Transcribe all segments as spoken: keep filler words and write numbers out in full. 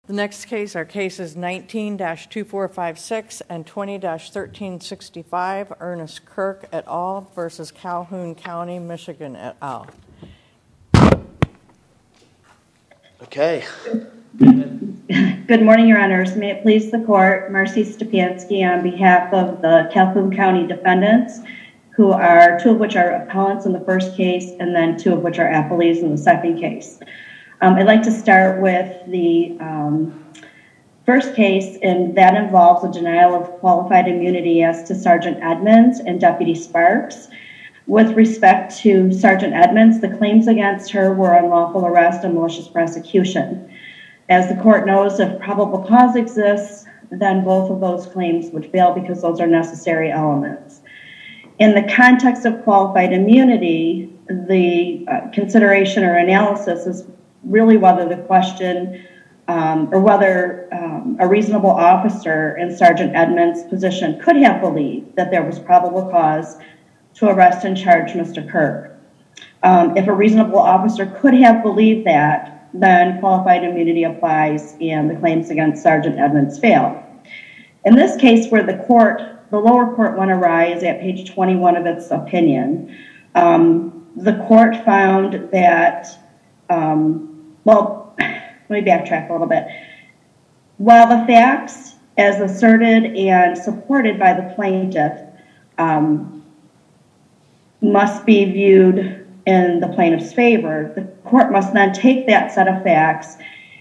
The next case are cases nineteen dash two four five six and twenty dash thirteen sixty-five, Ernest Kirk et al. Versus Calhoun County, Michigan et al. Okay. Good morning, Your Honors. May it please the Court, Marcy Stepanski on behalf of the Calhoun County defendants, who are two of which are appellants in the first case and then two of which are appellees in the second case. Um, I'd like to start with the um, first case, and that involves a denial of qualified immunity as to Sergeant Edmonds and Deputy Sparks. With respect to Sergeant Edmonds, the claims against her were unlawful arrest and malicious prosecution. As the Court knows, if probable cause exists, then both of those claims would fail because those are necessary elements. In the context of qualified immunity, the uh, consideration or analysis is really whether the question um, or whether um, a reasonable officer in Sergeant Edmonds' position could have believed that there was probable cause to arrest and charge Mister Kirk. Um, if a reasonable officer could have believed that, then qualified immunity applies and the claims against Sergeant Edmonds fail. In this case, where the court, the lower court went awry, is at page twenty-one of its opinion. Um, the court found that Um, well, let me backtrack a little bit. While the facts, as asserted and supported by the plaintiff, um, must be viewed in the plaintiff's favor, the court must then take that set of facts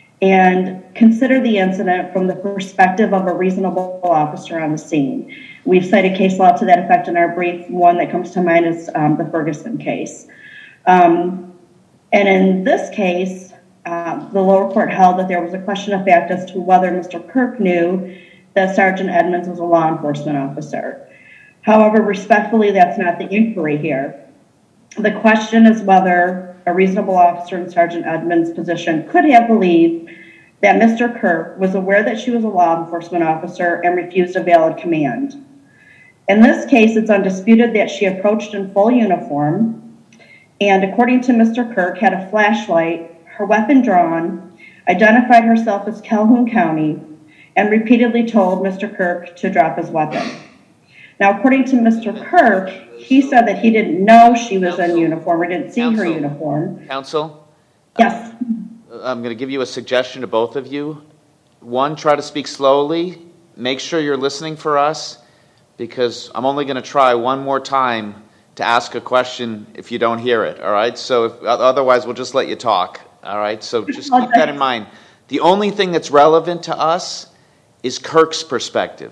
and consider the incident from the perspective of a reasonable officer on the scene. We've cited case law to that effect in our brief. One that comes to mind is um, the Ferguson case. Um, And in this case, uh, the lower court held that there was a question of fact as to whether Mister Kirk knew that Sergeant Edmonds was a law enforcement officer. However, respectfully, that's not the inquiry here. The question is whether a reasonable officer in Sergeant Edmonds' position could have believed that Mister Kirk was aware that she was a law enforcement officer and refused a valid command. In this case, it's undisputed that she approached in full uniform and, according to Mister Kirk, had a flashlight, her weapon drawn, identified herself as Calhoun County, and repeatedly told Mister Kirk to drop his weapon. Now, according to Mister Kirk, he said that he didn't know she was Counsel. in uniform or didn't see Counsel. her uniform. Counsel? Yes. I'm going to give you a suggestion to both of you. One, try to speak slowly. Make sure you're listening for us, because I'm only going to try one more time to ask a question if you don't hear it, all right? So if, otherwise, we'll just let you talk, all right? So just keep that in mind. The only thing that's relevant to us is Kirk's perspective.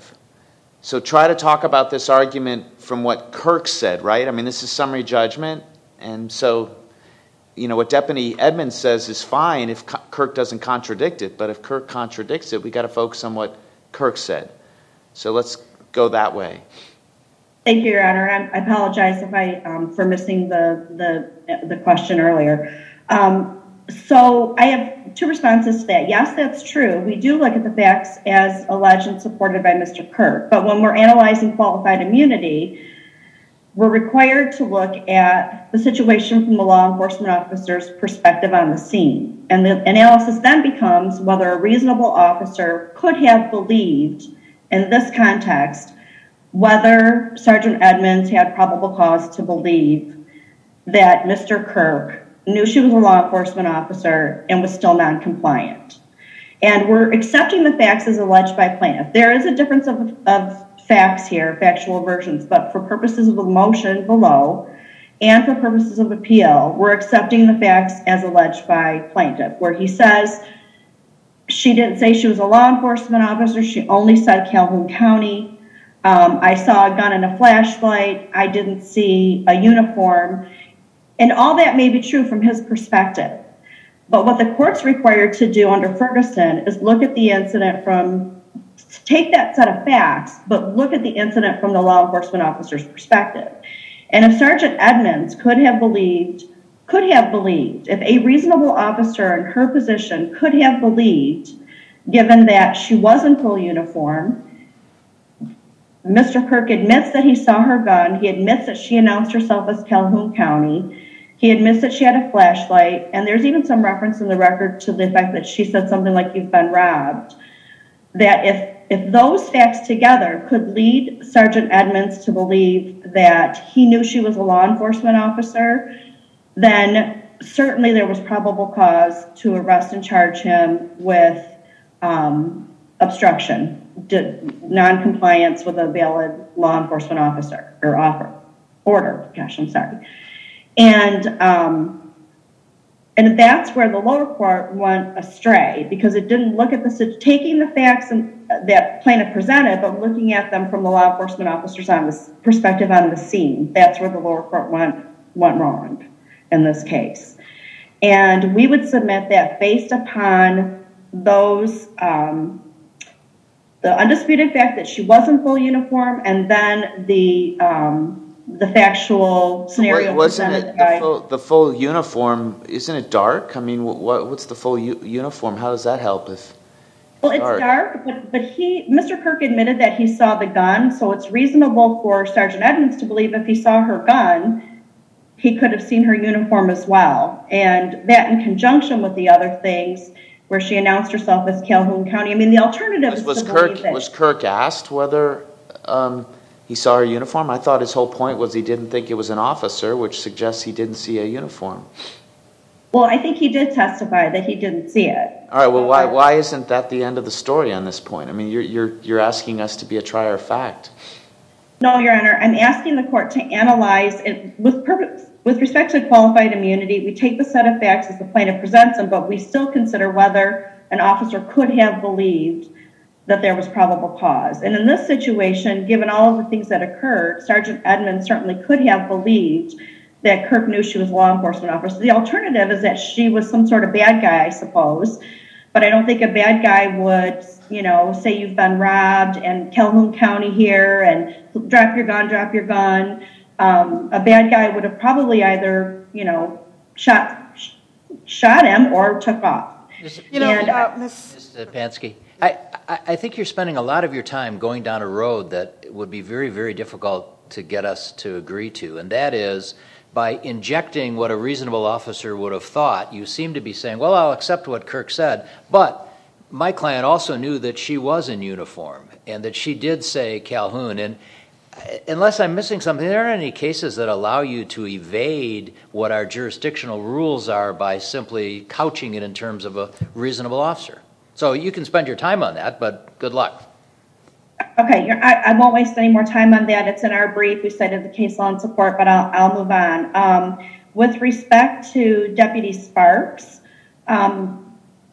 So try to talk about this argument from what Kirk said, right? I mean, this is summary judgment, and so, you know, what Deputy Edmonds says is fine if Kirk doesn't contradict it, but if Kirk contradicts it, we got to focus on what Kirk said. So let's go that way. Thank you, Your Honor. I apologize if I um, for missing the the the question earlier. Um, so I have two responses to that. Yes, that's true. We do look at the facts as alleged and supported by Mister Kirk, but when we're analyzing qualified immunity, we're required to look at the situation from the law enforcement officer's perspective on the scene. And the analysis then becomes whether a reasonable officer could have believed, in this context, whether Sergeant Edmonds had probable cause to believe that Mister Kirk knew she was a law enforcement officer and was still non-compliant. And we're accepting the facts as alleged by plaintiff. There is a difference of, of facts here, factual versions, but for purposes of the motion below and for purposes of appeal, we're accepting the facts as alleged by plaintiff, where he says she didn't say she was a law enforcement officer, she only said Calhoun County. Um, I saw a gun and a flashlight. I didn't see a uniform. And all that may be true from his perspective. But what the court's required to do under Ferguson is look at the incident from, take that set of facts, but look at the incident from the law enforcement officer's perspective. And if Sergeant Edmonds could have believed, could have believed, if a reasonable officer in her position could have believed, given that she was in full uniform, Mister Kirk admits that he saw her gun. He admits that she announced herself as Calhoun County. He admits that she had a flashlight, and there's even some reference in the record to the fact that she said something like, "You've been robbed." That if if those facts together could lead Sergeant Edmonds to believe that he knew she was a law enforcement officer, then certainly there was probable cause to arrest and charge him with um, obstruction, non-compliance with a valid law enforcement officer or offer, order. Gosh, I'm sorry. And um, and that's where the lower court went astray, because it didn't look at the taking the facts and, uh, that plaintiff presented, but looking at them from the law enforcement officer's on this perspective on the scene. That's where the lower court went went wrong in this case. And we would submit that based upon those, um, the undisputed fact that she was in full uniform, and then the um, the factual scenario. Wasn't it the full, the full uniform? Isn't it dark? I mean, what what's the full u- uniform? How does that help? If well, it's dark, dark but but he, Mister Kirk, admitted that he saw the gun, so it's reasonable for Sergeant Edmonds to believe if he saw her gun, he could have seen her uniform as well. And that, in conjunction with the other things, where she announced herself as Calhoun County. I mean, the alternative was, was, was to Kirk believe that. Was Kirk asked whether um, he saw her uniform? I thought his whole point was he didn't think it was an officer, which suggests he didn't see a uniform. Well, I think he did testify that he didn't see it. All right. Well, why why isn't that the end of the story on this point? I mean, you're you're you're asking us to be a trier of fact. No, Your Honor. I'm asking the court to analyze it with purpose. With respect to qualified immunity, we take the set of facts as the plaintiff presents them, but we still consider whether an officer could have believed that there was probable cause. And in this situation, given all of the things that occurred, Sergeant Edmonds certainly could have believed that Kirk knew she was a law enforcement officer. The alternative is that she was some sort of bad guy, I suppose, but I don't think a bad guy would, you know, say you've been robbed and Calhoun County here and drop your gun, drop your gun. Um, a bad guy would have probably either, you know, shot shot him or took off. You know, and, uh, Miz Pansky, I, I, I think you're spending a lot of your time going down a road that would be very, very difficult to get us to agree to, and that is by injecting what a reasonable officer would have thought, you seem to be saying, well, I'll accept what Kirk said, but my client also knew that she was in uniform and that she did say Calhoun, and unless I'm missing something, there aren't any cases that allow you to evade what our jurisdictional rules are by simply couching it in terms of a reasonable officer. So you can spend your time on that, but good luck. Okay, I, I won't waste any more time on that. It's in our brief. We cited the case law in support, but I'll, I'll move on. Um, with respect to Deputy Sparks, um,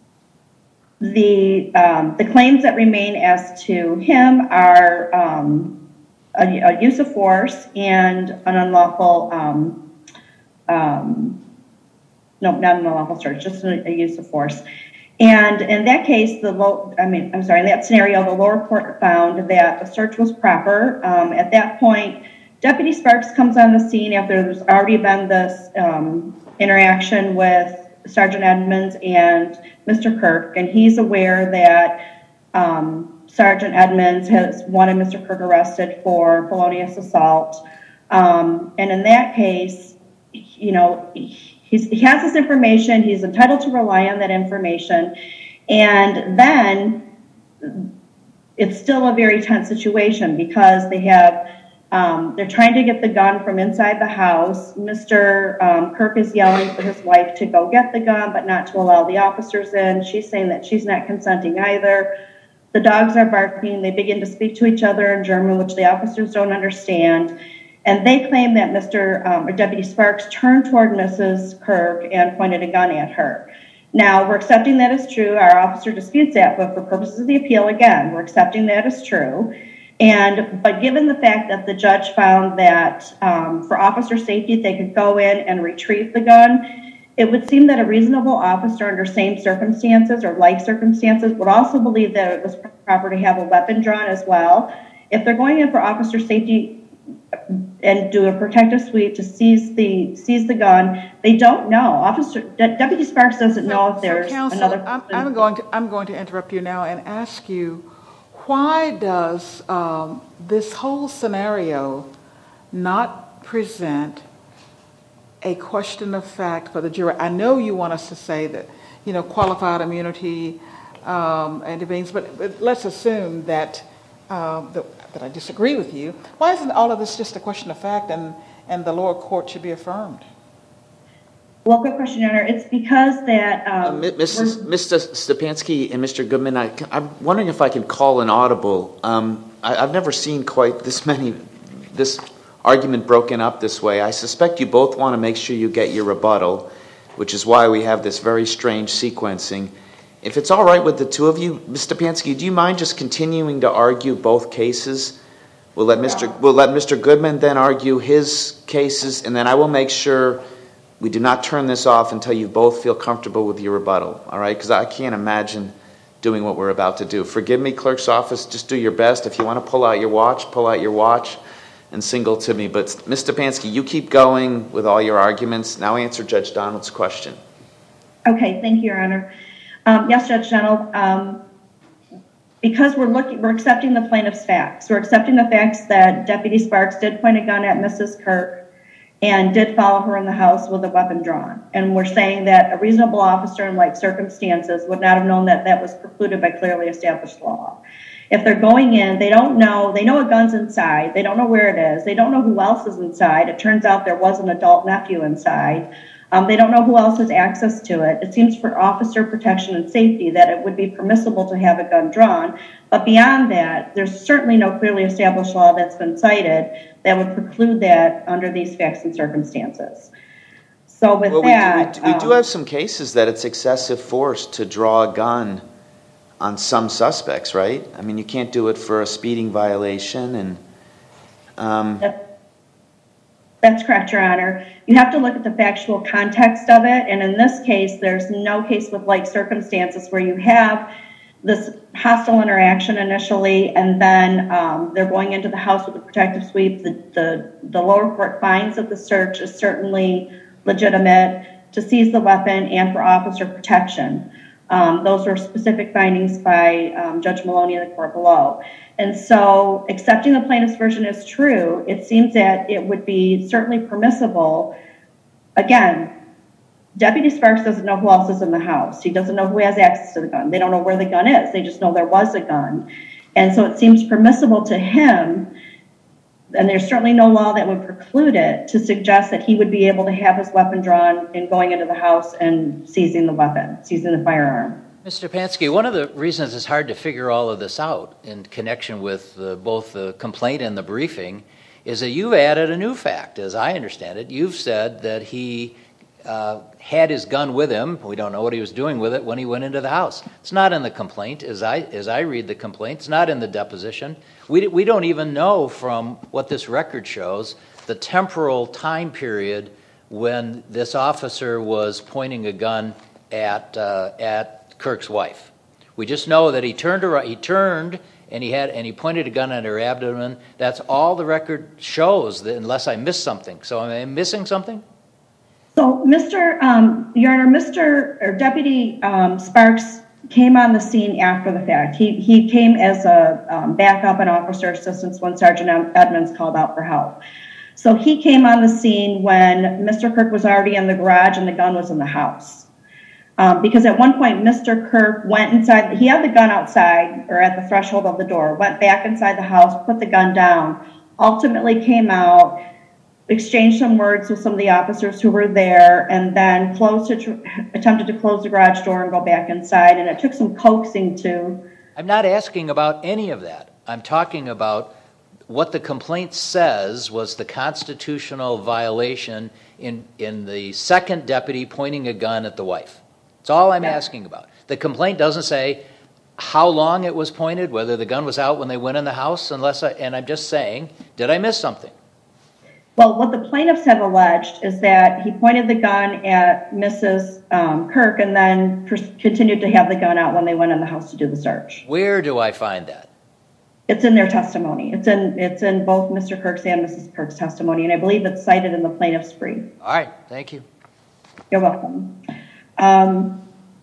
the um, the claims that remain as to him are um, a, a use of force and an unlawful, um, um, no, not an unlawful search, just a, a use of force. And in that case, the low, I mean, I'm sorry, in that scenario, the lower court found that the search was proper. Um, at that point, Deputy Sparks comes on the scene after there's already been this um, interaction with Sergeant Edmonds and Mister Kirk, and he's aware that um, Sergeant Edmonds has wanted Mister Kirk arrested for felonious assault. Um, and in that case, you know, He's, he has this information. He's entitled to rely on that information. And then it's still a very tense situation because they have, um, they're trying to get the gun from inside the house. Mister Um, Kirk is yelling for his wife to go get the gun, but not to allow the officers in. She's saying that she's not consenting either. The dogs are barking. They begin to speak to each other in German, which the officers don't understand. And they claim that Mister Um, or Deputy Sparks turned toward Missus Kirk and pointed a gun at her. Now, we're accepting that is true. Our officer disputes that, but for purposes of the appeal, again, we're accepting that is true. And but given the fact that the judge found that um, for officer safety, they could go in and retrieve the gun, it would seem that a reasonable officer under same circumstances or like circumstances would also believe that it was proper to have a weapon drawn as well. If they're going in for officer safety and do a protective sweep to seize the seize the gun, they don't know. Officer De- Deputy Sparks doesn't know if there's so counsel, another. I'm, I'm going to I'm going to interrupt you now and ask you, why does um, this whole scenario not present a question of fact for the jury? I know you want us to say that, you know, qualified immunity um, intervenes, but, but let's assume that, uh, that that I disagree with you. Why isn't all of this just a question of fact, and, and the lower court should be affirmed? Well, good question, Your Honor. It's because that... Um, uh, Missus Mister Stepanski and Mister Goodman, I, I'm wondering if I can call an audible. Um, I, I've never seen quite this many, this argument broken up this way. I suspect you both want to make sure you get your rebuttal, which is why we have this very strange sequencing. If it's all right with the two of you, Mister Stepanski, do you mind just continuing to argue both cases? We'll let Mister We'll let Mister Goodman then argue his cases, and then I will make sure we do not turn this off until you both feel comfortable with your rebuttal, all right? Because I can't imagine doing what we're about to do. Forgive me, clerk's office, just do your best. If you want to pull out your watch, pull out your watch and signal to me. But Mister Stepanski, you keep going with all your arguments. Now answer Judge Donald's question. Okay, thank you, Your Honor. Um, yes, Judge Donald, um, because we're looking, we're accepting the plaintiff's facts. We're accepting the facts that Deputy Sparks did point a gun at Missus Kirk and did follow her in the house with a weapon drawn. And we're saying that a reasonable officer in like circumstances would not have known that that was precluded by clearly established law. If they're going in, they don't know, they know a gun's inside, they don't know where it is, they don't know who else is inside. It turns out there was an adult nephew inside. Um, they don't know who else has access to it. It seems for officer protection and safety that it would be permissible to have a gun drawn. But beyond that, there's certainly no clearly established law that's been cited that would preclude that under these facts and circumstances. So with well, that... We do, we, we um, do have some cases that it's excessive force to draw a gun on some suspects, right? I mean, you can't do it for a speeding violation. and. Um, That's correct, Your Honor. You have to look at the factual context of it. And in this case, there's no case with like circumstances where you have this hostile interaction initially, and then um, they're going into the house with a protective sweep. The, the, the lower court finds that the search is certainly legitimate to seize the weapon and for officer protection. Um, those were specific findings by um, Judge Maloney in the court below. And so accepting the plaintiff's version is true. It seems that it would be certainly permissible. Again, Deputy Sparks doesn't know who else is in the house. He doesn't know who has access to the gun. They don't know where the gun is. They just know there was a gun. And so it seems permissible to him, and there's certainly no law that would preclude it, to suggest that he would be able to have his weapon drawn and going into the house and seizing the weapon, seizing the firearm. Mister Pansky, one of the reasons it's hard to figure all of this out in connection with the, both the complaint and the briefing is that you've added a new fact, as I understand it. You've said that he uh, had his gun with him. We don't know what he was doing with it when he went into the house. It's not in the complaint, as I, as I read the complaint. It's not in the deposition. We, we don't even know from what this record shows the temporal time period when this officer was pointing a gun at uh, at Kirk's wife. We just know that he turned around, he turned and he had and he pointed a gun at her abdomen. That's all the record shows, that unless I missed something. So am I missing something? So, Mister Um, Your Honor, Mister or Deputy um, Sparks came on the scene after the fact. He he came as a um, backup and officer assistance when Sergeant Edmonds called out for help. So he came on the scene when Mister Kirk was already in the garage and the gun was in the house. Um, because at one point, Mister Kirk went inside, he had the gun outside or at the threshold of the door, went back inside the house, put the gun down, ultimately came out, exchanged some words with some of the officers who were there, and then closed to, attempted to close the garage door and go back inside. And it took some coaxing to... I'm not asking about any of that. I'm talking about what the complaint says was the constitutional violation in, in the second deputy pointing a gun at the wife. That's all I'm asking about. The complaint doesn't say how long it was pointed, whether the gun was out when they went in the house, unless I, and I'm just saying, did I miss something? Well, what the plaintiffs have alleged is that he pointed the gun at Missus Um, Kirk and then pers- continued to have the gun out when they went in the house to do the search. Where do I find that? It's in their testimony. It's in it's in both Mister Kirk's and Missus Kirk's testimony, and I believe it's cited in the plaintiff's brief. All right, thank you. You're welcome. Um,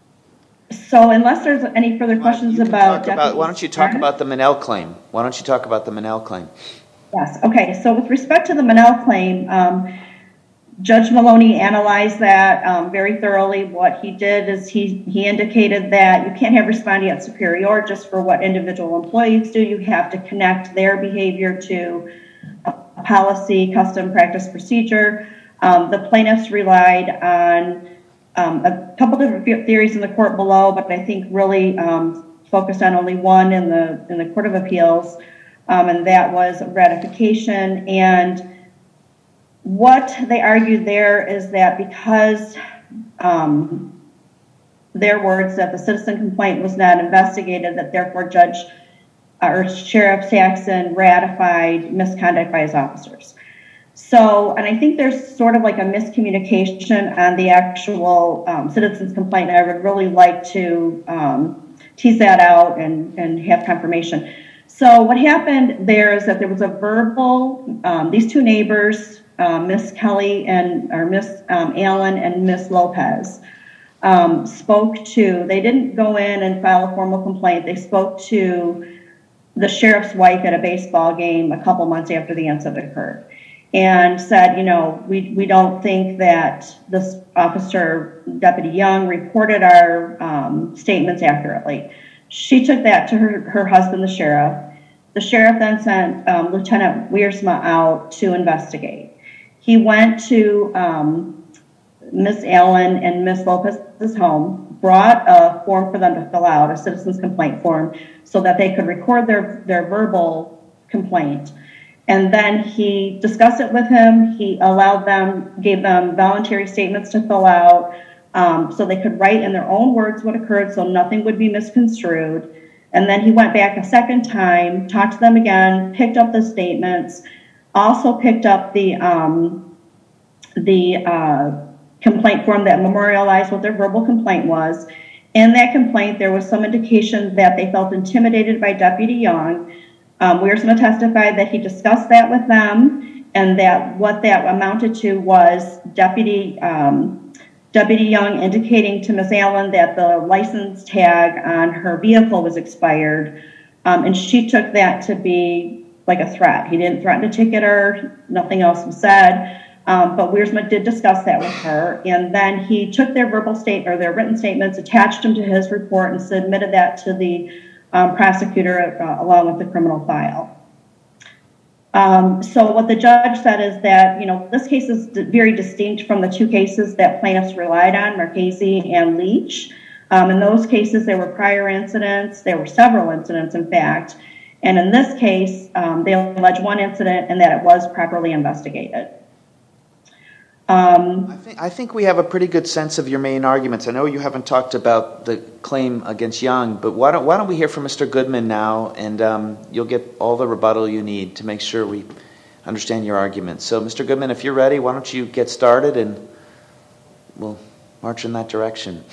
so unless there's any further questions you about... about... Why don't you talk about the Monell claim? Why don't you talk about the Monell claim? Yes, okay. So with respect to the Monell claim, um, Judge Maloney analyzed that um, very thoroughly. What he did is he, he indicated that you can't have respondeat superior just for what individual employees do. You have to connect their behavior to a policy, custom, practice, procedure. Um, the plaintiffs relied on um, a couple different theories in the court below, but I think really um, focused on only one in the in the Court of Appeals, um, and that was ratification. And what they argued there is that because um, their words that the citizen complaint was not investigated, that therefore Judge or Sheriff Saxon ratified misconduct by his officers. So, and I think there's sort of like a miscommunication on the actual um, citizen's complaint. I would really like to um, tease that out and, and have confirmation. So what happened there is that there was a verbal, um, these two neighbors, uh, Miss Kelly and, or Miss um, Allen and Miss Lopez, um, spoke to, they didn't go in and file a formal complaint. They spoke to the sheriff's wife at a baseball game a couple months after the incident occurred, and said, you know, we, we don't think that this officer, Deputy Young, reported our um, statements accurately. She took that to her, her husband, the sheriff. The sheriff then sent um, Lieutenant Wiersma out to investigate. He went to um, Miss Allen and Miss Lopez's home, brought a form for them to fill out, a citizen's complaint form, so that they could record their, their verbal complaint. And then he discussed it with him. He allowed them, gave them voluntary statements to fill out um, so they could write in their own words what occurred so nothing would be misconstrued. And then he went back a second time, talked to them again, picked up the statements, also picked up the, um, the uh, complaint form that memorialized what their verbal complaint was. In that complaint, there was some indication that they felt intimidated by Deputy Young. Um, Wiersma testified that he discussed that with them, and that what that amounted to was Deputy um, Deputy Young indicating to Miss Allen that the license tag on her vehicle was expired, um, and she took that to be like a threat. He didn't threaten to ticket her, nothing else was said, um, but Wiersma did discuss that with her, and then he took their verbal state or their written statements, attached them to his report, and submitted that to the Um, prosecutor uh, along with the criminal file. Um, so what the judge said is that, you know, this case is d- very distinct from the two cases that plaintiffs relied on, Marchese and Leach. Um, in those cases, there were prior incidents. There were several incidents, in fact. And in this case, um, they allege one incident and that it was properly investigated. Um, I think, I think we have a pretty good sense of your main arguments. I know you haven't talked about the claim against Young, but why don't, why don't we hear from Mister Goodman now, and um, you'll get all the rebuttal you need to make sure we understand your arguments. So, Mister Goodman, if you're ready, why don't you get started, and we'll march in that direction.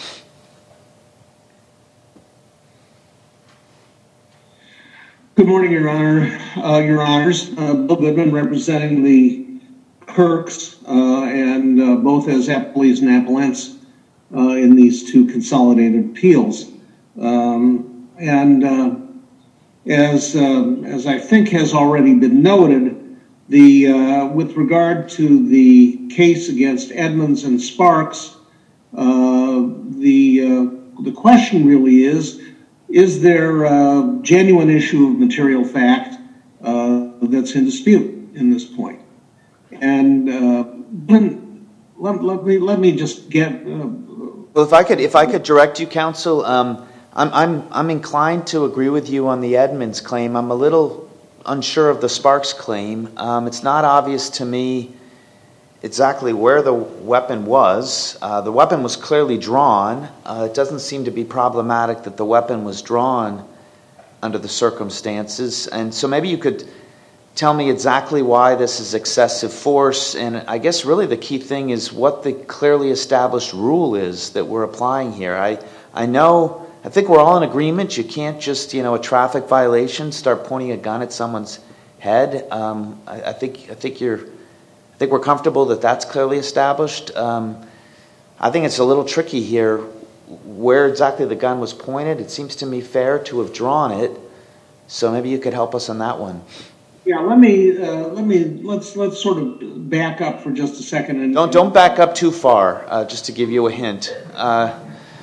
Good morning, Your Honor, uh, Your Honors. Uh, Bill Goodman, representing the Kirks, uh, and uh, both as appellees and appellants uh, in these two consolidated appeals. Um, and uh, as uh, as I think has already been noted, the uh, with regard to the case against Edmonds and Sparks, uh, the uh, the question really is: is there a genuine issue of material fact uh, that's in dispute in this point? And uh, let, let me let me just get. Uh, well, if I could, if I could direct you, counsel, um, I'm I'm I'm inclined to agree with you on the Edmonds claim. I'm a little unsure of the Sparks claim. Um, it's not obvious to me exactly where the weapon was. Uh, the weapon was clearly drawn. Uh, it doesn't seem to be problematic that the weapon was drawn under the circumstances, and so maybe you could tell me exactly why this is excessive force, and I guess really the key thing is what the clearly established rule is that we're applying here. I I know, I think we're all in agreement. You can't just, you know, a traffic violation, start pointing a gun at someone's head. Um, I, I think I think you're, I think we're comfortable that that's clearly established. Um, I think it's a little tricky here where exactly the gun was pointed. It seems to me fair to have drawn it, so maybe you could help us on that one. Yeah, let me uh, let me let's let's sort of back up for just a second. And don't don't back up too far. Uh, just to give you a hint. Uh,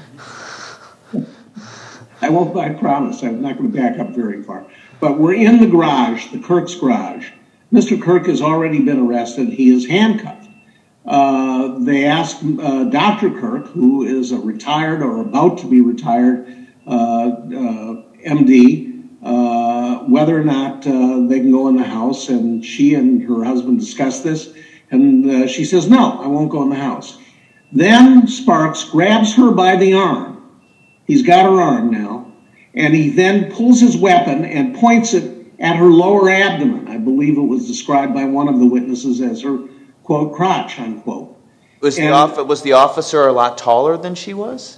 I won't. I promise. I'm not going to back up very far. But we're in the garage, the Kirk's garage. Mister Kirk has already been arrested. He is handcuffed. Uh, they asked uh, Doctor Kirk, who is a retired or about to be retired uh, uh, M D. Uh, whether or not uh, they can go in the house, and she and her husband discuss this, and uh, she says, no, I won't go in the house. Then Sparks grabs her by the arm. He's got her arm now, and he then pulls his weapon and points it at her lower abdomen. I believe it was described by one of the witnesses as her, quote, crotch, unquote. Was, and, the, off- was the officer a lot taller than she was?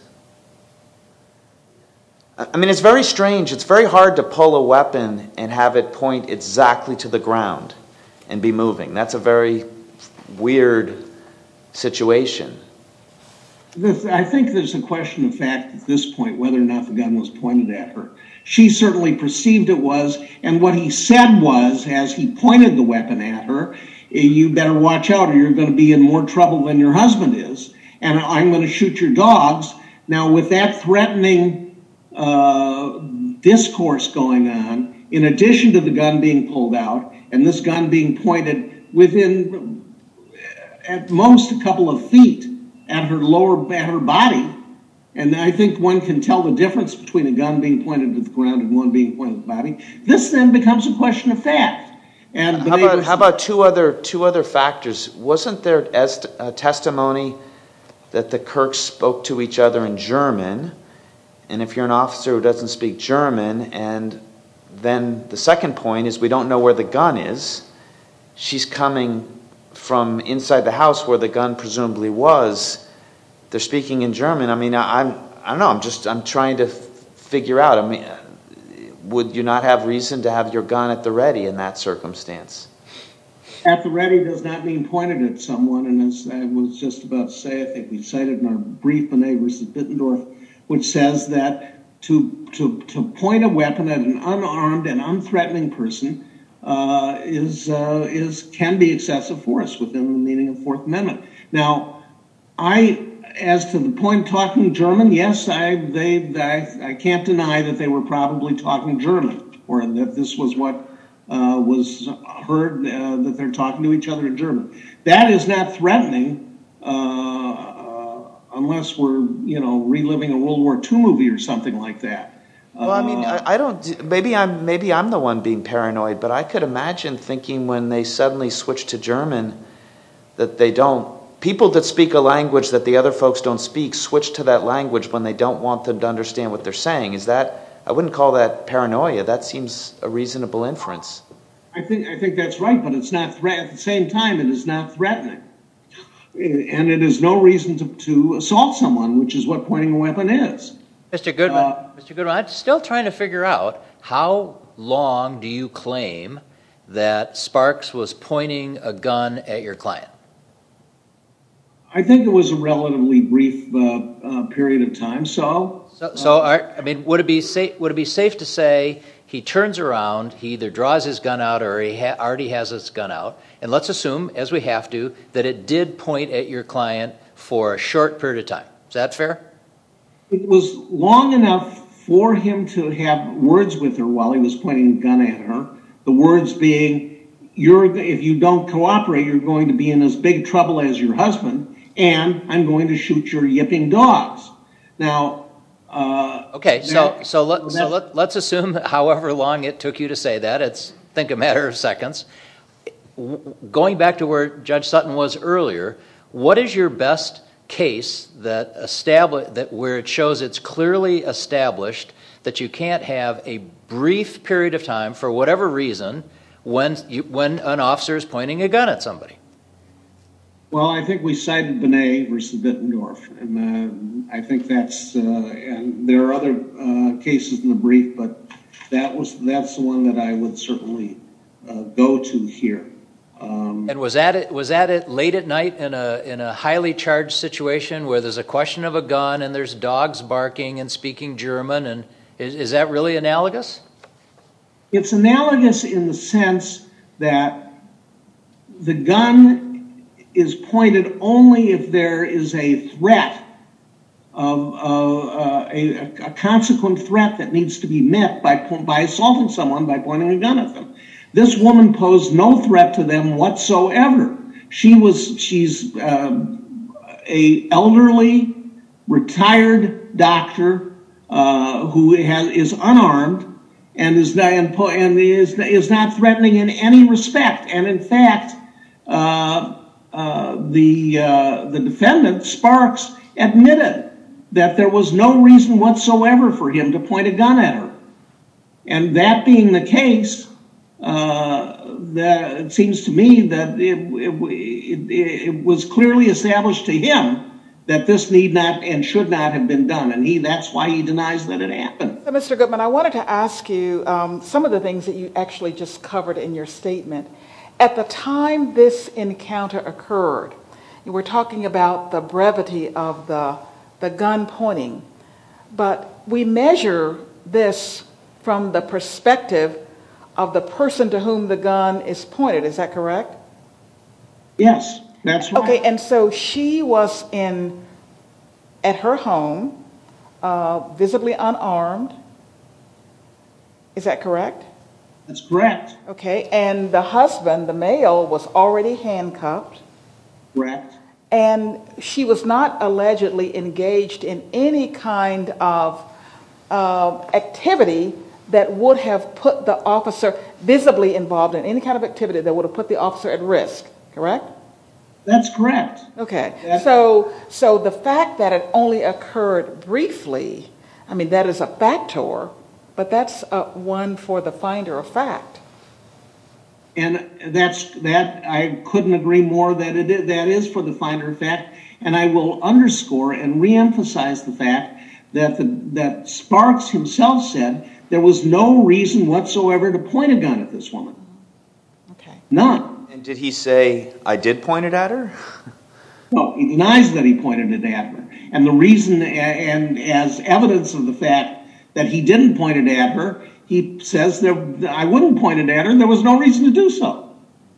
I mean, it's very strange. It's very hard to pull a weapon and have it point exactly to the ground and be moving. That's a very weird situation. I think there's a question of fact at this point whether or not the gun was pointed at her. She certainly perceived it was, and what he said was, as he pointed the weapon at her, you better watch out or you're going to be in more trouble than your husband is, and I'm going to shoot your dogs. Now, with that threatening Uh, discourse going on, in addition to the gun being pulled out and this gun being pointed within at most a couple of feet at her lower at her body, and I think one can tell the difference between a gun being pointed to the ground and one being pointed at the body. This then becomes a question of fact. And how about how about two other two other factors? Wasn't there est- uh, testimony that the Kirks spoke to each other in German? And if you're an officer who doesn't speak German, and then the second point is we don't know where the gun is. She's coming from inside the house where the gun presumably was. They're speaking in German. I mean, I, I'm I don't know. I'm just I'm trying to f- figure out. I mean, would you not have reason to have your gun at the ready in that circumstance? At the ready does not mean pointed at someone, and as I was just about to say, I think we cited in our brief Benet versus Bittendorf, which says that to to to point a weapon at an unarmed and unthreatening person uh, is uh, is can be excessive force within the meaning of Fourth Amendment. Now, I as to the point talking German, yes, I they I, I can't deny that they were probably talking German, or that this was what uh, was heard uh, that they're talking to each other in German. That is not threatening. Uh, Unless we're, you know, reliving a World War Two movie or something like that. Well, I mean, I, I don't. Maybe I'm. Maybe I'm the one being paranoid. But I could imagine thinking when they suddenly switch to German, that they don't. People that speak a language that the other folks don't speak switch to that language when they don't want them to understand what they're saying. Is that? I wouldn't call that paranoia. That seems a reasonable inference. I think. I think that's right. But it's not threat. At the same time, it is not threatening. And it is no reason to, to assault someone, which is what pointing a weapon is. Mister Goodman, Uh, Mister Goodman, I'm still trying to figure out how long do you claim that Sparks was pointing a gun at your client? I think it was a relatively brief uh, uh, period of time. So, So, so are, I mean, would it be safe? Would it be safe to say he turns around, he either draws his gun out or he ha- already has his gun out, and let's assume, as we have to, that it did point at your client for a short period of time. Is that fair? it was long enough for him to have words with her while he was pointing a gun at her. The words being, "You're if you don't cooperate, you're going to be in as big trouble as your husband, and I'm going to shoot your yipping dogs." Now. Uh, Okay, so that, so let so so let, let's assume, however long it took you to say that, it's I think a matter of seconds. W- going back to where Judge Sutton was earlier, what is your best case that establish that where it shows it's clearly established that you can't have a brief period of time for whatever reason when you, when an officer is pointing a gun at somebody? Well, I think we cited Benet versus Bittendorf, and uh, I think that's, uh, and there are other uh, cases in the brief, but that was that's the one that I would certainly uh, go to here. Um, And was that it? Was that it late at night in a in a highly charged situation where there's a question of a gun and there's dogs barking and speaking German, and is, is that really analogous? It's analogous in the sense that the gun is pointed only if there is a threat of uh, uh, a, a consequent threat that needs to be met by by assaulting someone by pointing a gun at them. This woman posed no threat to them whatsoever. She was she's uh, a elderly retired doctor uh, who has is unarmed and is and, and is is not threatening in any respect. And in fact, uh, uh, the uh, the defendant Sparks admitted that there was no reason whatsoever for him to point a gun at her. And that being the case, uh, that, it seems to me that it, it, it, it was clearly established to him that this need not and should not have been done. And he that's why he denies that it happened. So, Mister Goodman, I wanted to ask you um, some of the things that you actually just covered in your statement. At the time this encounter occurred, you were talking about the brevity of the the gun pointing, but we measure this from the perspective of the person to whom the gun is pointed. Is that correct? Yes, that's right. Okay, and so she was in at her home, uh, visibly unarmed. Is that correct? That's correct. Okay, and the husband, the male, was already handcuffed. Correct. And she was not allegedly engaged in any kind of uh, activity that would have put the officer visibly involved in any kind of activity that would have put the officer at risk, correct? That's correct. Okay, That's so so the fact that it only occurred briefly, I mean, that is a factor, but that's uh, one for the finder of fact. And that's that. I couldn't agree more that it is, that is for the finder of fact. And I will underscore and reemphasize the fact that the, that Sparks himself said there was no reason whatsoever to point a gun at this woman. Okay. None. And did he say, I did point it at her? No, he denies that he pointed it at her. And the reason, and as evidence of the fact that he didn't point it at her, he says there, I wouldn't point it at her. There was no reason to do so.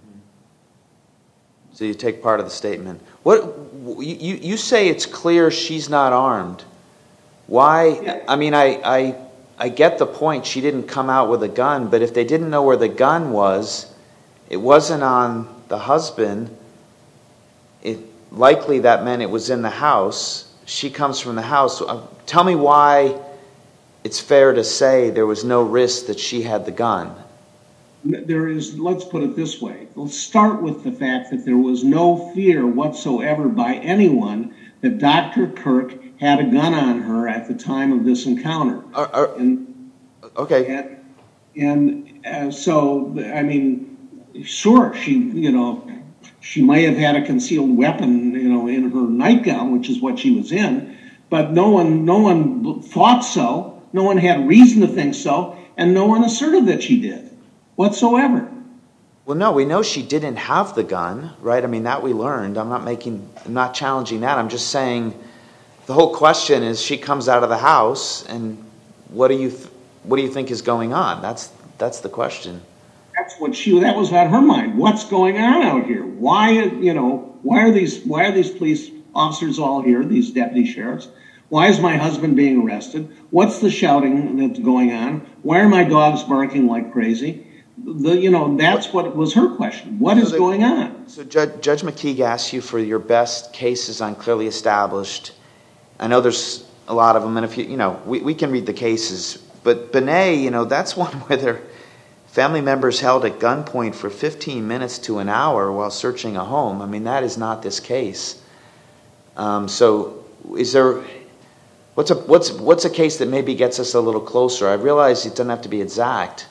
So you take part of the statement. What you you say it's clear she's not armed. Why? Yeah. I mean, I, I I get the point. She didn't come out with a gun, but if they didn't know where the gun was, it wasn't on the husband. It likely that meant it was in the house. She comes from the house. Uh, tell me why it's fair to say there was no risk that she had the gun. There is, let's put it this way. Let's start with the fact that there was no fear whatsoever by anyone that Doctor Kirk had a gun on her at the time of this encounter. Are, are, and, okay. And, and uh, so, I mean, sure, she, you know, she may have had a concealed weapon, you know, in her nightgown, which is what she was in, but no one, no one thought so. No one had reason to think so, and no one asserted that she did whatsoever. Well, no, we know she didn't have the gun, right? I mean, that we learned. I'm not making, I'm not challenging that. I'm just saying the whole question is she comes out of the house, and what do you, th- what do you think is going on? That's that's the question. That's what she. That was on her mind. What's going on out here? Why, you know, why are these why are these police officers all here? These deputy sheriffs. Why is my husband being arrested? What's the shouting that's going on? Why are my dogs barking like crazy? The, you know, that's what was her question. What so is the, going on? So Judge, Judge McKeague asked you for your best cases on clearly established. I know there's a lot of them, and if you, you know, we, we can read the cases. But Benet, you know, that's one where their family members held at gunpoint for fifteen minutes to an hour while searching a home. I mean, that is not this case. Um, so is there... What's a what's what's a case that maybe gets us a little closer? I realize it doesn't have to be exact.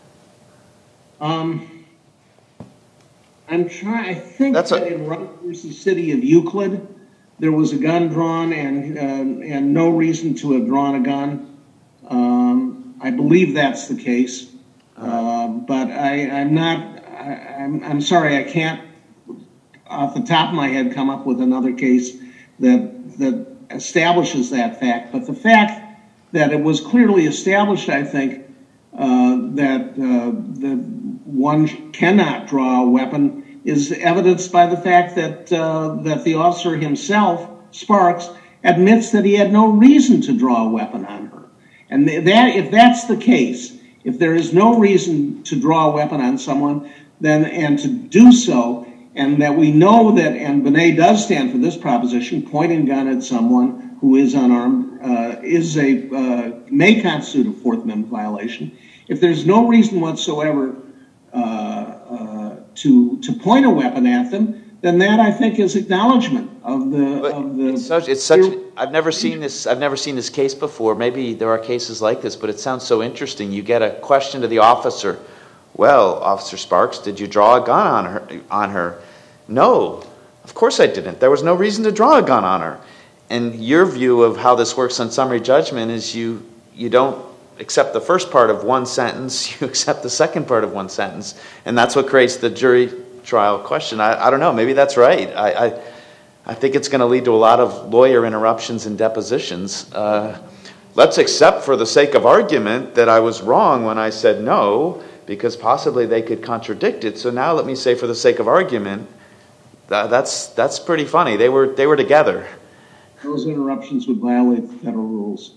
Um, I'm trying. I think That's that a, in Wright versus City of Euclid, there was a gun drawn and uh, and no reason to have drawn a gun. Um, I believe that's the case, uh, but I, I'm not. I, I'm I'm sorry. I can't off the top of my head come up with another case that that. establishes that fact, but the fact that it was clearly established, I think, uh, that uh, the one cannot draw a weapon is evidenced by the fact that uh, that the officer himself, Sparks, admits that he had no reason to draw a weapon on her. And that, if that's the case, if there is no reason to draw a weapon on someone, then and to do so, and that we know that, and Benet does stand for this proposition, pointing a gun at someone who is unarmed uh, is a uh, may constitute a Fourth Amendment violation. If there's no reason whatsoever uh, uh, to to point a weapon at them, then that I think is acknowledgement of the But of the. It's such, it's such. I've never seen this. I've never seen this case before. Maybe there are cases like this, but it sounds so interesting. You get a question to the officer. Well, Officer Sparks, did you draw a gun on her? On her? No, of course I didn't. There was no reason to draw a gun on her. And your view of how this works on summary judgment is you you don't accept the first part of one sentence, you accept the second part of one sentence, and that's what creates the jury trial question. I, I don't know. Maybe that's right. I I, I think it's going to lead to a lot of lawyer interruptions and depositions. Uh, let's accept for the sake of argument that I was wrong when I said no, because possibly they could contradict it. So now let me say for the sake of argument, that, that's that's pretty funny. They were they were together. Those interruptions would violate the federal rules.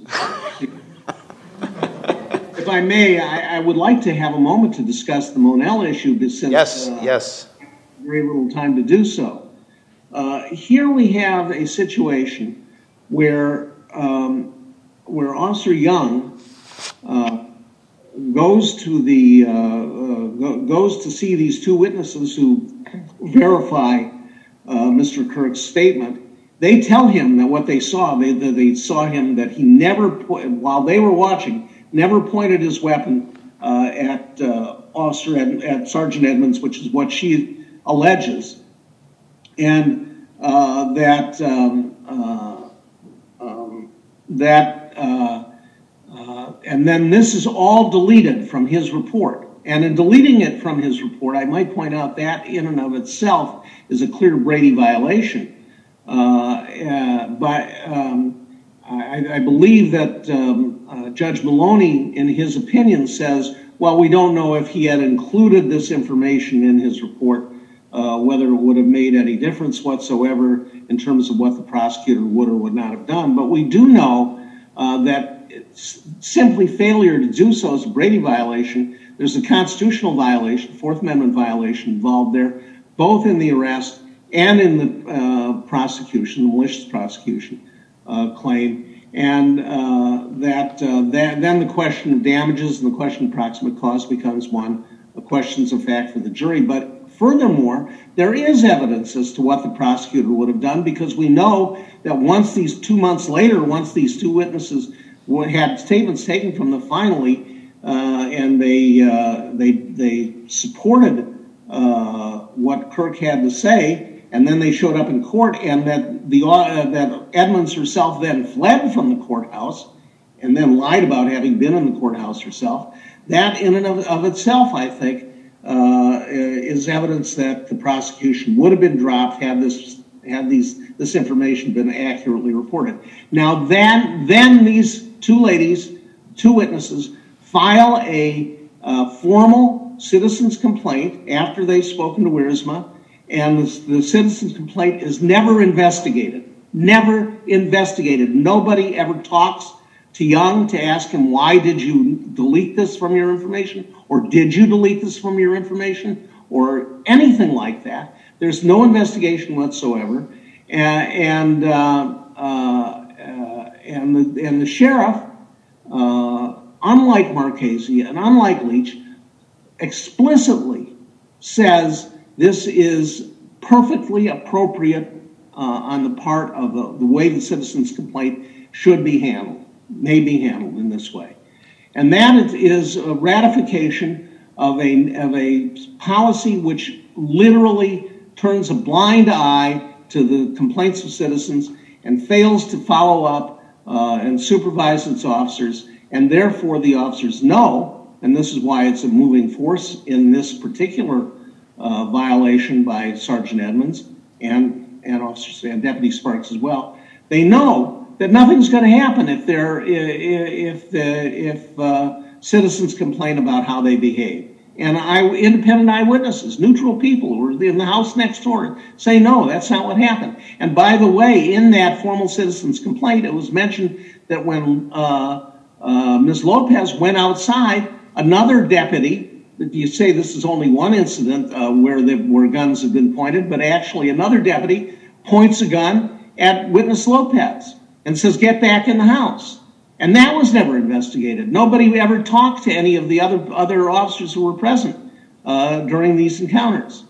If I may, I, I would like to have a moment to discuss the Monell issue, but since yes, uh, yes, very little time to do so. Uh, here we have a situation where um, where Officer Young uh, goes to the uh, uh, go, goes to see these two witnesses who verify uh, Mister Kirk's statement. They tell him that what they saw, they, they saw him that he never, while they were watching, never pointed his weapon uh, at uh, Officer Ed, at Sergeant Edmonds, which is what she alleges, and uh, that um, uh, um, that uh, uh, and then this is all deleted from his report. And in deleting it from his report, I might point out that in and of itself is a clear Brady violation. Uh, uh, but um, I, I believe that um, uh, Judge Maloney, in his opinion, says, well, we don't know if he had included this information in his report, uh, whether it would have made any difference whatsoever in terms of what the prosecutor would or would not have done. But we do know uh, that it's simply failure to do so is a Brady violation. There's a constitutional violation, Fourth Amendment violation involved there, both in the arrest and in the uh, prosecution, the malicious prosecution uh, claim, and uh, that, uh, that then the question of damages and the question of proximate cause becomes one of questions of fact for the jury. But furthermore, there is evidence as to what the prosecutor would have done, because we know that once these two months later, once these two witnesses had statements taken from them finally, uh, and they uh, they they supported uh, what Kirk had to say. And then they showed up in court, and that the uh, that Edmonds herself then fled from the courthouse, and then lied about having been in the courthouse herself. That, in and of, of itself, I think, uh, is evidence that the prosecution would have been dropped had this had these this information been accurately reported. Now, then, then these two ladies, two witnesses, file a uh, formal citizen's complaint after they've spoken to Wiersma. And the, the citizen's complaint is never investigated, never investigated. Nobody ever talks to Young to ask him, why did you delete this from your information? Or did you delete this from your information? Or anything like that. There's no investigation whatsoever. And, and, uh, uh, uh, and, the, and the sheriff, uh, unlike Marchese and unlike Leach, explicitly says this is perfectly appropriate uh, on the part of the, the way the citizen's complaint should be handled, may be handled in this way. And that is a ratification of a, of a policy which literally turns a blind eye to the complaints of citizens and fails to follow up uh, and supervise its officers. And therefore the officers know, and this is why it's a moving force in this particular Uh, violation by Sergeant Edmonds and and officers and Deputy Sparks as well. They know that nothing's going to happen if they're if the if uh, citizens complain about how they behave. And I, independent eyewitnesses, neutral people who were in the house next door say, no, that's not what happened. And by the way, in that formal citizen's complaint, it was mentioned that when uh, uh, Miz Lopez went outside, another deputy, you say this is only one incident uh, where, the, where guns have been pointed, but actually another deputy points a gun at witness Lopez and says, get back in the house. And that was never investigated. Nobody ever talked to any of the other other officers who were present uh, during these encounters.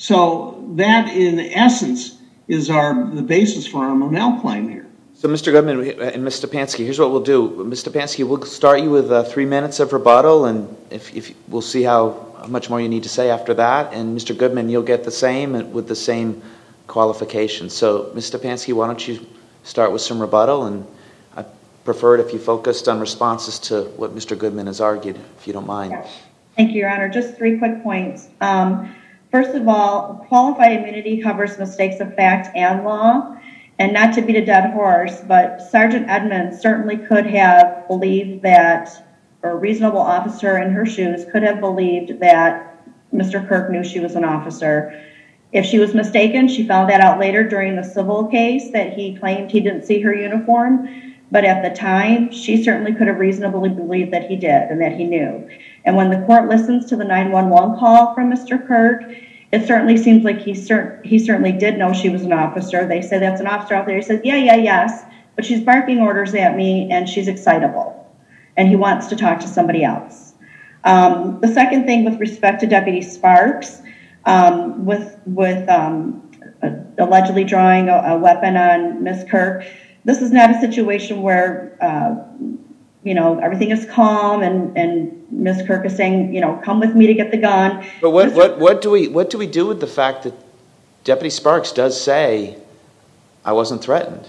So that, in essence, is our the basis for our Monell claim here. So, Mister Goodman and Miz Stepanski, here's what we'll do. Miz Stepanski, we'll start you with uh, three minutes of rebuttal, and if, if we'll see how, how much more you need to say after that. And Mister Goodman, you'll get the same with the same qualifications. So, Miz Stepanski, why don't you start with some rebuttal, and I prefer it if you focused on responses to what Mister Goodman has argued, if you don't mind. Thank you, Your Honor. Just three quick points. Um, first of all, qualified immunity covers mistakes of fact and law. And not to beat a dead horse, but Sergeant Edmonds certainly could have believed that, or a reasonable officer in her shoes could have believed that Mister Kirk knew she was an officer. If she was mistaken, she found that out later during the civil case that he claimed he didn't see her uniform. But at the time, she certainly could have reasonably believed that he did and that he knew. And when the court listens to the nine one one call from Mister Kirk, it certainly seems like he, cert- he certainly did know she was an officer. They say, that's an officer out there. He says, yeah, yeah, yes, but she's barking orders at me and she's excitable. And he wants to talk to somebody else. Um, the second thing with respect to Deputy Sparks, um, with, with um, uh, allegedly drawing a, a weapon on Miz Kirk, this is not a situation where, uh, you know, everything is calm and, and Miz Kirk is saying, you know, come with me to get the gun. But what, what, what do we what do we do with the fact that Deputy Sparks does say, I wasn't threatened?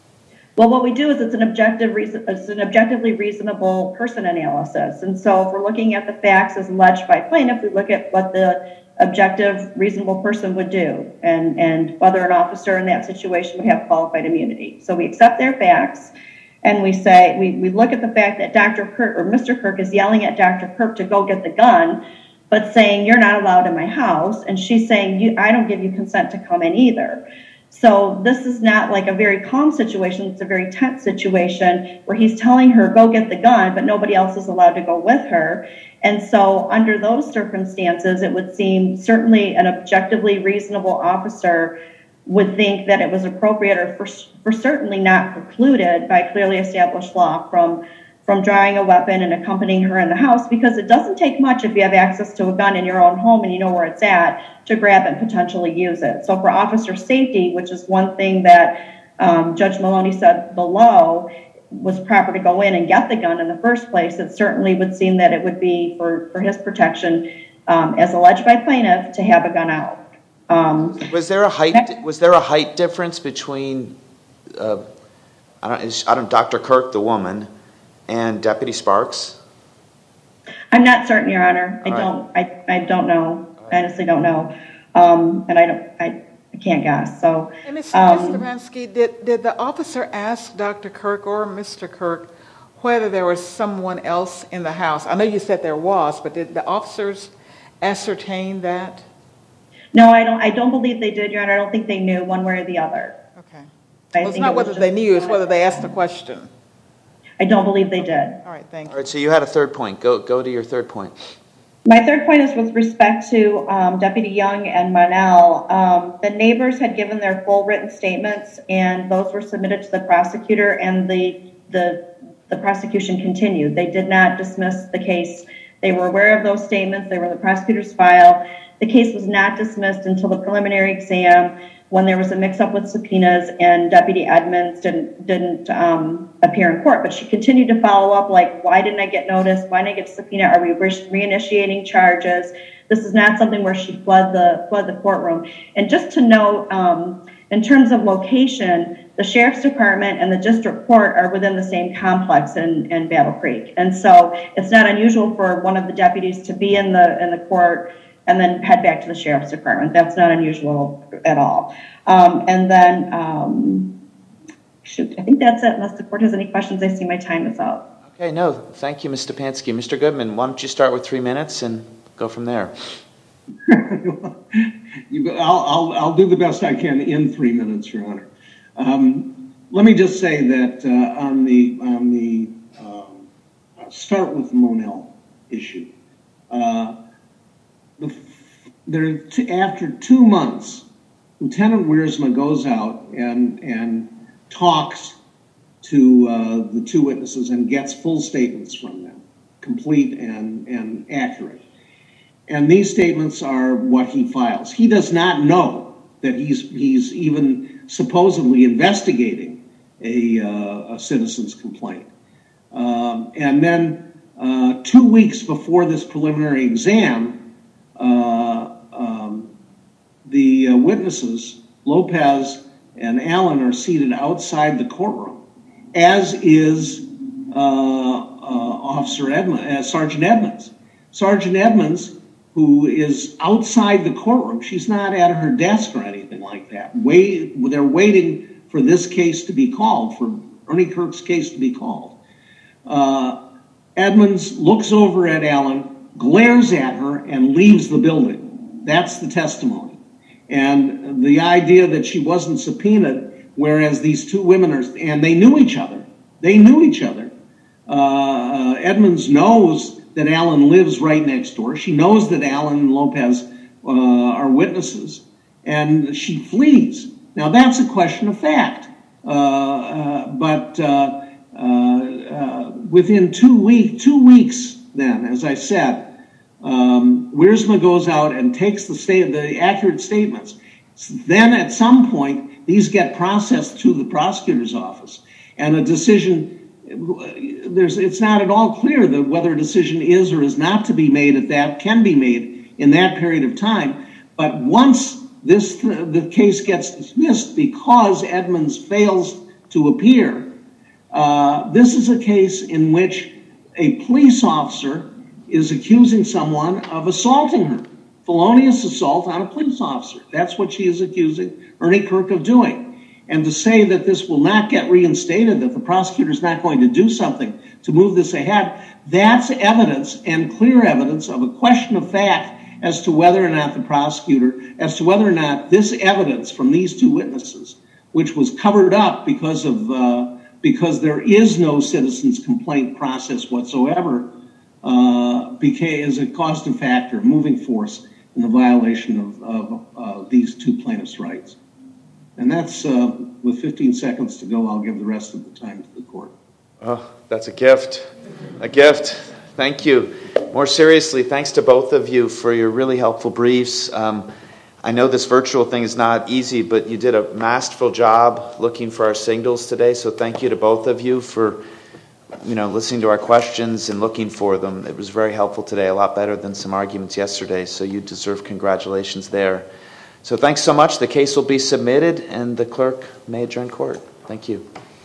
Well, what we do is it's an objective reason, it's an objectively reasonable person analysis. And so if we're looking at the facts as alleged by plaintiff, we look at what the objective reasonable person would do and, and whether an officer in that situation would have qualified immunity. So we accept their facts. And we say, we, we look at the fact that Doctor Kirk or Mister Kirk is yelling at Doctor Kirk to go get the gun, but saying, you're not allowed in my house. And she's saying, you, I don't give you consent to come in either. So this is not like a very calm situation. It's a very tense situation where he's telling her, go get the gun, but nobody else is allowed to go with her. And so under those circumstances, it would seem certainly an objectively reasonable officer would think that it was appropriate or for, for certainly not precluded by clearly established law from, from drawing a weapon and accompanying her in the house, because it doesn't take much if you have access to a gun in your own home and you know where it's at to grab it and potentially use it. So for officer safety, which is one thing that um, Judge Maloney said below was proper to go in and get the gun in the first place, it certainly would seem that it would be for, for his protection um, as alleged by plaintiff to have a gun out. Um, was there a height? Was there a height difference between, uh, I don't, is, I don't, Doctor Kirk, the woman, and Deputy Sparks? I'm not certain, Your Honor. I All don't. right. I, I don't know. Right. I honestly don't know, um, and I don't. I, I can't guess. So, and Miz um, Stepanski, did did the officer ask Doctor Kirk or Mister Kirk whether there was someone else in the house? I know you said there was, but did the officers ascertain that? No, I don't. I don't believe they did, Your Honor. I don't think they knew one way or the other. Okay. I Well, it's think not it was whether just- they knew; it's whether they asked the question. I don't believe they did. All right, thank All you. right, so you had a third point. Go go to your third point. My third point is with respect to um, Deputy Young and Monell. Um, the neighbors had given their full written statements, and those were submitted to the prosecutor, and the the the prosecution continued. They did not dismiss the case. They were aware of those statements. They were in the prosecutor's file. The case was not dismissed until the preliminary exam, when there was a mix-up with subpoenas and Deputy Edmonds didn't didn't um, appear in court. But she continued to follow up, like, why didn't I get notice? Why didn't I get a subpoena? Are we re- reinitiating charges? This is not something where she fled the fled the courtroom. And just to note, um, in terms of location, the Sheriff's Department and the District Court are within the same complex in, in Battle Creek. And so it's not unusual for one of the deputies to be in the in the court and then head back to the Sheriff's Department. That's not unusual at all. Um, and then, um, shoot, I think that's it. Unless the court has any questions, I see my time is up. Okay, no, thank you, Miz Stepanski. Mister Goodman, why don't you start with three minutes, and go from there. you, I'll, I'll, I'll do the best I can in three minutes, Your Honor. Um, let me just say that uh, on the on the um, I'll start with the Monell issue. Uh, the, there, t- after two months, Lieutenant Wiersma goes out and and talks to uh, the two witnesses and gets full statements from them, complete and, and accurate. And these statements are what he files. He does not know that he's he's even supposedly investigating a, uh, a citizen's complaint. Um, and then uh, two weeks before this preliminary exam, uh, um, the uh, witnesses, Lopez and Allen, are seated outside the courtroom, as is uh, uh, Officer Edmund, uh, Sergeant Edmonds. Sergeant Edmonds, who is outside the courtroom, she's not at her desk or anything like that. Wait, they're waiting for this case to be called, for Ernie Kirk's case to be called. Uh, Edmonds looks over at Allen, glares at her, and leaves the building. That's the testimony. And the idea that she wasn't subpoenaed, whereas these two women are, and they knew each other. They knew each other. Uh, Edmonds knows that Allen lives right next door. She knows that Allen and Lopez uh, are witnesses, and she flees. Now, that's a question of fact. Uh, uh, but uh, uh, uh, within two, week, two weeks, then, as I said, um, Wiersma goes out and takes the, state, the accurate statements. Then, at some point, these get processed to the prosecutor's office, and a decision... There's, it's not at all clear that whether a decision is or is not to be made at that can be made in that period of time. But once this the case gets dismissed because Edmonds fails to appear, uh, this is a case in which a police officer is accusing someone of assaulting her, felonious assault on a police officer. That's what she is accusing Ernie Kirk of doing. And to say that this will not get reinstated, that the prosecutor is not going to do something to move this ahead, that's evidence and clear evidence of a question of fact as to whether or not the prosecutor, as to whether or not this evidence from these two witnesses, which was covered up because of uh, because there is no citizen's complaint process whatsoever, uh, became as a causative factor, moving force in the violation of, of uh, these two plaintiffs' rights. And that's, uh, with fifteen seconds to go, I'll give the rest of the time to the court. Oh, that's a gift. A gift. Thank you. More seriously, thanks to both of you for your really helpful briefs. Um, I know this virtual thing is not easy, but you did a masterful job looking for our signals today, so thank you to both of you for, you know, listening to our questions and looking for them. It was very helpful today, a lot better than some arguments yesterday, so you deserve congratulations there. So thanks so much. The case will be submitted, and the clerk may adjourn court. Thank you.